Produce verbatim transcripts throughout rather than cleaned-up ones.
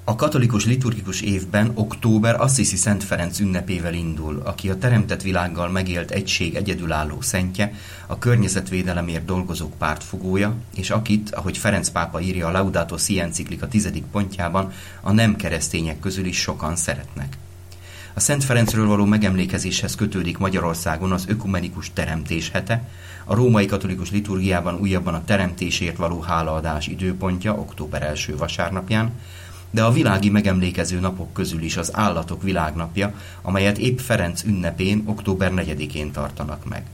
A katolikus liturgikus évben október Assisi Szent Ferenc ünnepével indul, aki a teremtett világgal megélt egység egyedülálló szentje, a környezetvédelemért dolgozók pártfogója, és akit, ahogy Ferenc pápa írja a Laudato Si enciklika tizedik pontjában, a nem keresztények közül is sokan szeretnek. A Szent Ferencről való megemlékezéshez kötődik Magyarországon az ökumenikus teremtés hete, a római katolikus liturgiában újabban a teremtésért való hálaadás időpontja október első vasárnapján, de a világi megemlékező napok közül is az állatok világnapja, amelyet épp Ferenc ünnepén október negyedikén tartanak meg.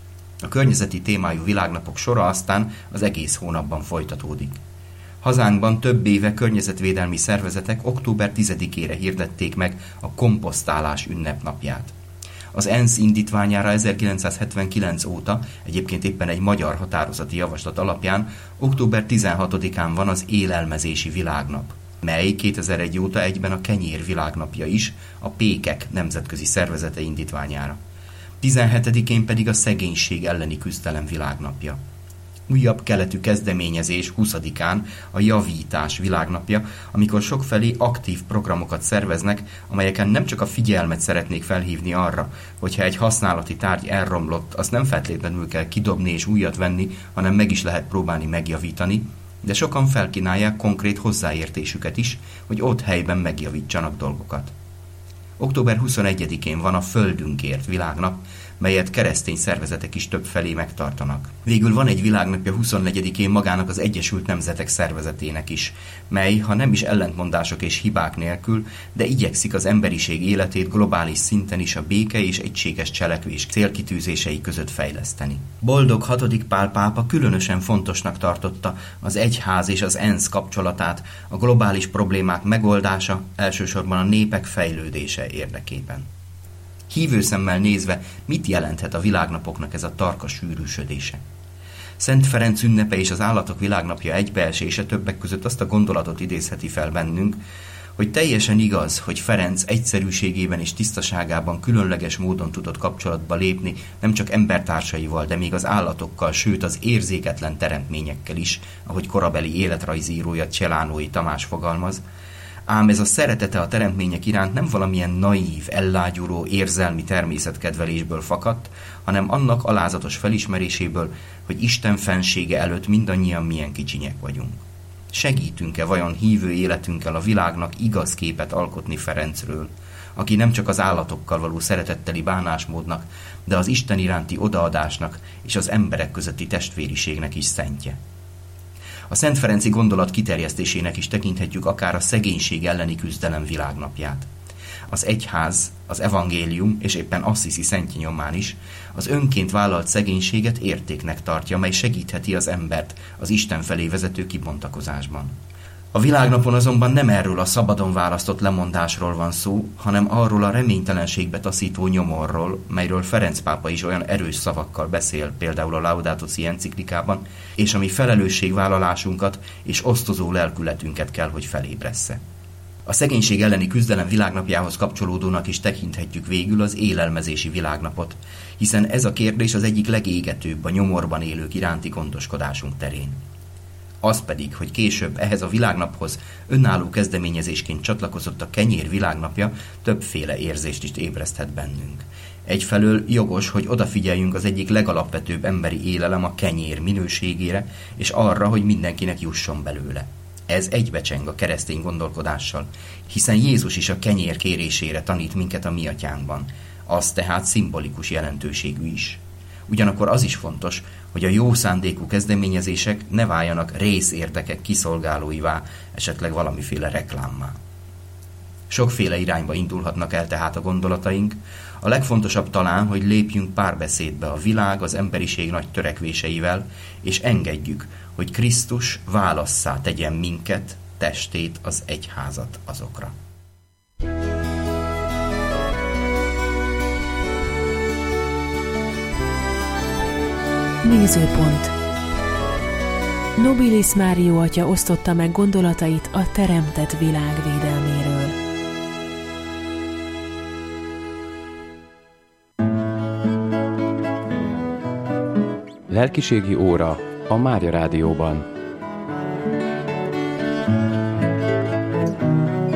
A környezeti témájú világnapok sora aztán az egész hónapban folytatódik. Hazánkban több éve környezetvédelmi szervezetek október tizedikére hirdették meg a komposztálás ünnepnapját. Az ENSZ indítványára ezerkilencszázhetvenkilenc óta, egyébként éppen egy magyar határozati javaslat alapján, október tizenhatodikán van az élelmezési világnap, mely kétezer-egy óta egyben a kenyér világnapja is, a Pékek nemzetközi szervezete indítványára. tizenhetedikén pedig a szegénység elleni küzdelem világnapja. Újabb keletű kezdeményezés huszadikán a javítás világnapja, amikor sokfelé aktív programokat szerveznek, amelyeken nem csak a figyelmet szeretnék felhívni arra, hogyha egy használati tárgy elromlott, azt nem feltétlenül kell kidobni és újat venni, hanem meg is lehet próbálni megjavítani, de sokan felkínálják konkrét hozzáértésüket is, hogy ott helyben megjavítsanak dolgokat. október huszonegyedikén van a Földünkért világnap, melyet keresztény szervezetek is többfelé megtartanak. Végül van egy világnapja huszonnegyedikén magának az Egyesült Nemzetek Szervezetének is, mely, ha nem is ellentmondások és hibák nélkül, de igyekszik az emberiség életét globális szinten is a béke és egységes cselekvés célkitűzései között fejleszteni. Boldog hatodik Pál pápa különösen fontosnak tartotta az egyház és az ENSZ kapcsolatát, a globális problémák megoldása, elsősorban a népek fejlődése érdekében. Hívő szemmel nézve, mit jelenthet a világnapoknak ez a tarka sűrűsödése? Szent Ferenc ünnepe és az állatok világnapja egybeesése többek között azt a gondolatot idézheti fel bennünk, hogy teljesen igaz, hogy Ferenc egyszerűségében és tisztaságában különleges módon tudott kapcsolatba lépni nem csak embertársaival, de még az állatokkal, sőt az érzéketlen teremtményekkel is, ahogy korabeli életrajzírója Celánói Tamás fogalmaz, ám ez a szeretete a teremtmények iránt nem valamilyen naív, ellágyuló, érzelmi természetkedvelésből fakadt, hanem annak alázatos felismeréséből, hogy Isten fensége előtt mindannyian milyen kicsinyek vagyunk. Segítünk-e vajon hívő életünkkel a világnak igaz képet alkotni Ferencről, aki nem csak az állatokkal való szeretetteli bánásmódnak, de az Isten iránti odaadásnak és az emberek közötti testvériségnek is szentje? A Szent Ferenci gondolat kiterjesztésének is tekinthetjük akár a szegénység elleni küzdelem világnapját. Az egyház, az evangélium és éppen Assisi szentje nyomán is az önként vállalt szegénységet értéknek tartja, mely segítheti az embert az Isten felé vezető kibontakozásban. A világnapon azonban nem erről a szabadon választott lemondásról van szó, hanem arról a reménytelenségbe taszító nyomorról, melyről Ferenc pápa is olyan erős szavakkal beszél, például a Laudato Si enciklikában, és ami felelősségvállalásunkat és osztozó lelkületünket kell, hogy felébressze. A szegénység elleni küzdelem világnapjához kapcsolódónak is tekinthetjük végül az élelmezési világnapot, hiszen ez a kérdés az egyik legégetőbb a nyomorban élők iránti gondoskodásunk terén. Az pedig, hogy később ehhez a világnaphoz önálló kezdeményezésként csatlakozott a kenyér világnapja, többféle érzést is ébreszthet bennünk. Egyfelől jogos, hogy odafigyeljünk az egyik legalapvetőbb emberi élelem a kenyér minőségére, és arra, hogy mindenkinek jusson belőle. Ez egybecseng a keresztény gondolkodással, hiszen Jézus is a kenyér kérésére tanít minket a mi atyánkban. Az tehát szimbolikus jelentőségű is. Ugyanakkor az is fontos, hogy a jó szándékú kezdeményezések ne váljanak részérdekek kiszolgálóivá, esetleg valamiféle reklámmá. Sokféle irányba indulhatnak el tehát a gondolataink, a legfontosabb talán, hogy lépjünk párbeszédbe a világ, az emberiség nagy törekvéseivel, és engedjük, hogy Krisztus válasszá tegyen minket, testét, az egyházat azokra. Nézőpont. Nobilis Mário atya osztotta meg gondolatait a teremtett világ védelméről. Lelkiségi óra a Mária Rádióban.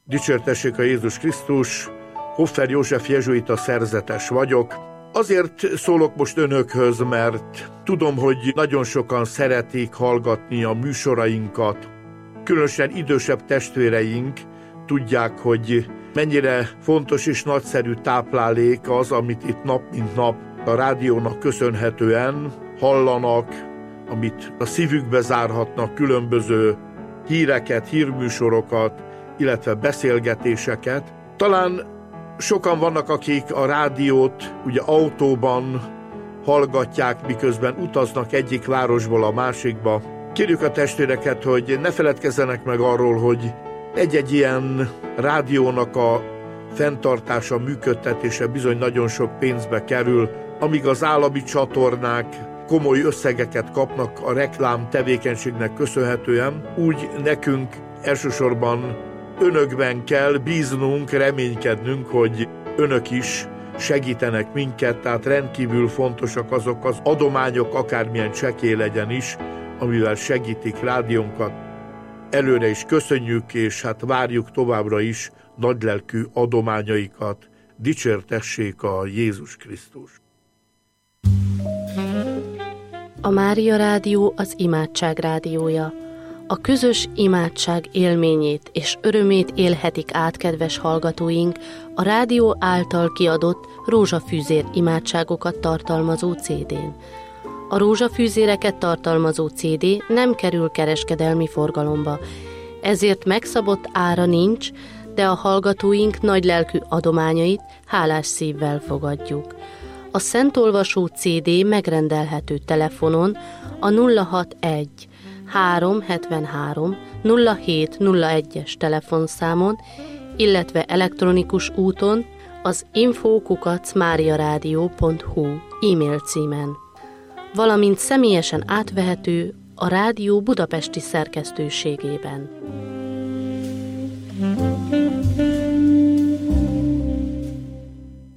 Dicsértessék a Jézus Krisztus, Hoffer József jezsuita szerzetes vagyok. Azért szólok most önökhöz, mert tudom, hogy nagyon sokan szeretik hallgatni a műsorainkat. Különösen idősebb testvéreink tudják, hogy mennyire fontos és nagyszerű táplálék az, amit itt nap mint nap a rádiónak köszönhetően hallanak, amit a szívükbe zárhatnak, különböző híreket, hírműsorokat, illetve beszélgetéseket. Talán sokan vannak, akik a rádiót ugye autóban hallgatják, miközben utaznak egyik városból a másikba. Kérjük a testvéreket, hogy ne feledkezzenek meg arról, hogy egy-egy ilyen rádiónak a fenntartása, működtetése bizony nagyon sok pénzbe kerül, amíg az állami csatornák komoly összegeket kapnak a reklám tevékenységnek köszönhetően, úgy nekünk elsősorban önökben kell bíznunk, reménykednünk, hogy önök is segítenek minket, tehát rendkívül fontosak azok az adományok, akármilyen csekély legyen is, amivel segítik rádiónkat. Előre is köszönjük, és hát várjuk továbbra is nagylelkű adományaikat. Dicsértessék a Jézus Krisztus! A Mária Rádió az imádság rádiója. A közös imádság élményét és örömét élhetik át, kedves hallgatóink, a rádió által kiadott rózsafűzér imádságokat tartalmazó cé dén. A rózsafűzéreket tartalmazó cé dé nem kerül kereskedelmi forgalomba, ezért megszabott ára nincs, de a hallgatóink nagylelkű adományait hálás szívvel fogadjuk. A Szentolvasó cé dé megrendelhető telefonon a nulla hatvanegy háromszázhetvenhárom nulla hét nulla egyes telefonszámon, illetve elektronikus úton az info kukac mariaradio pont hu e-mail címen, valamint személyesen átvehető a rádió budapesti szerkesztőségében.